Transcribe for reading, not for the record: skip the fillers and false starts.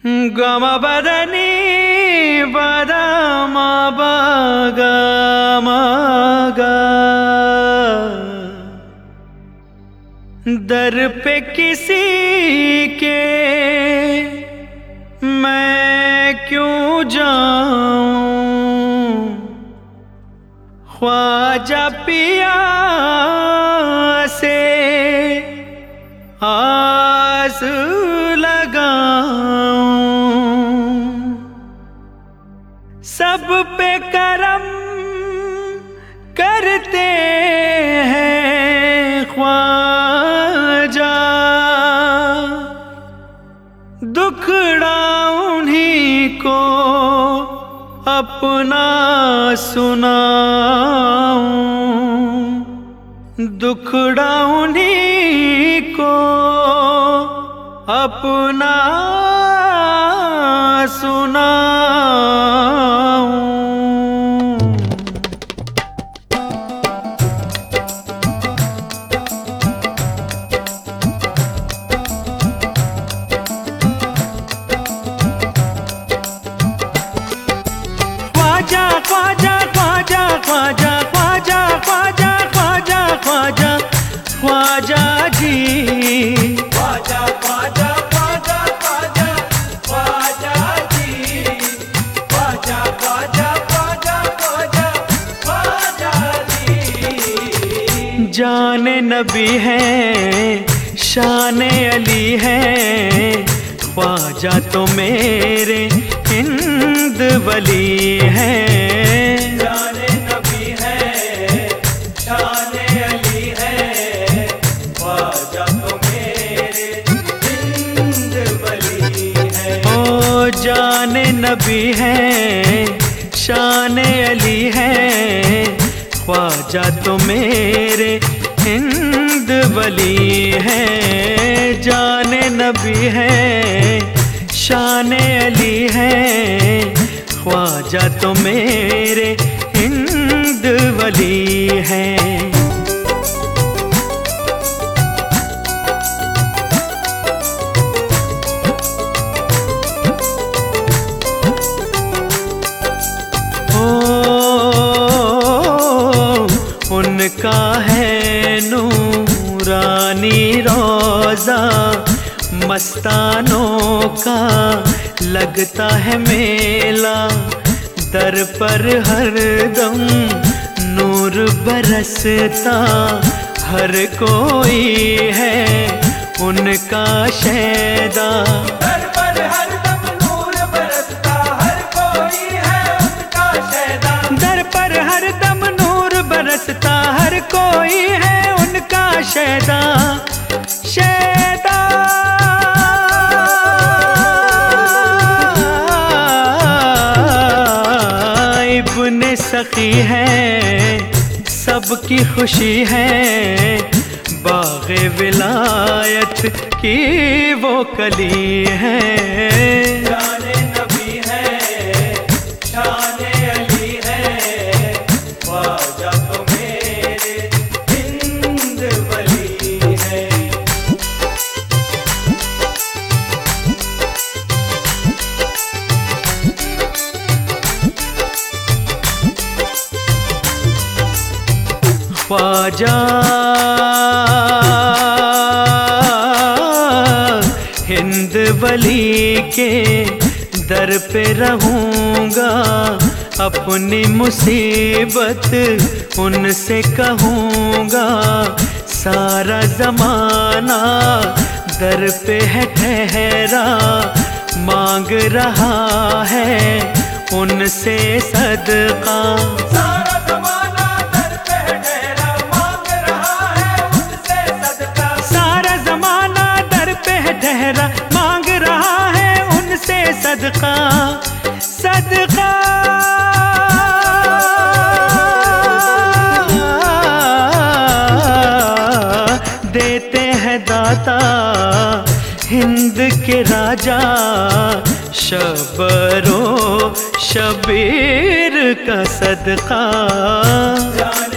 गम बदनी बदम Burgman गा दर पे किसी के मैं क्यों जाऊं, ख्वाजा पिया से आस लगाऊं। सब पे करम करते हैं ख्वाजा, दुखड़ा उन्हीं को अपना सुनाऊं, दुखड़ा उन्हीं को अपना सुनाऊं। ख्वाजा ख्वाजा ख्वाजा ख्वाजा ख्वाजा ख्वाजा ख्वाजा ख्वाजा ख्वाजा जी, ख्वाजा ख्वाजा ख्वाजा ख्वाजा ख्वाजा जी, ख्वाजा ख्वाजा ख्वाजा ख्वाजा ख्वाजा जी। जान नबी है शान अली है, ख्वाजा तो मेरे हिंद वली है। शान नबी है शान अली है, ख्वाजा तो मेरे हिंद वली है। ओ जान नबी है शान अली है, ख्वाजा तो मेरे हिंद वली है। जान नबी है शान अली है, ख्वाजा तो मेरे हिंद वली है। उनका है नूरानी रोज़ा, मस्तानों का लगता है मेला, दर पर हर दम नूर बरसता, हर कोई है उनका शैदा। दर पर हर दम नूर बरसता, हर कोई है उनका शैदा। दर पर हर दम नूर बरसता, हर कोई है उनका शैदा। शैदा इब्ने सखी है सबकी खुशी है, बाग़े विलायत की वो कली है। शान नबी है शान अली है, ख्वाजा तो मेरे हिंद वली है। ख्वाजा हिंद वली के दर पे रहूँगा, अपनी मुसीबत उनसे कहूँगा। सारा ज़माना दर पे है ठहरा, मांग रहा है उनसे सदका। सारा ज़माना दर पे है ठहरा, मांग रहा है उनसे सदका। सारा ज़माना दर पे है ठहरा, मांग रहा है उनसे सदका। सदका देते हैं दाता हिंद के राजा, शबरो शबीर का सदका। जान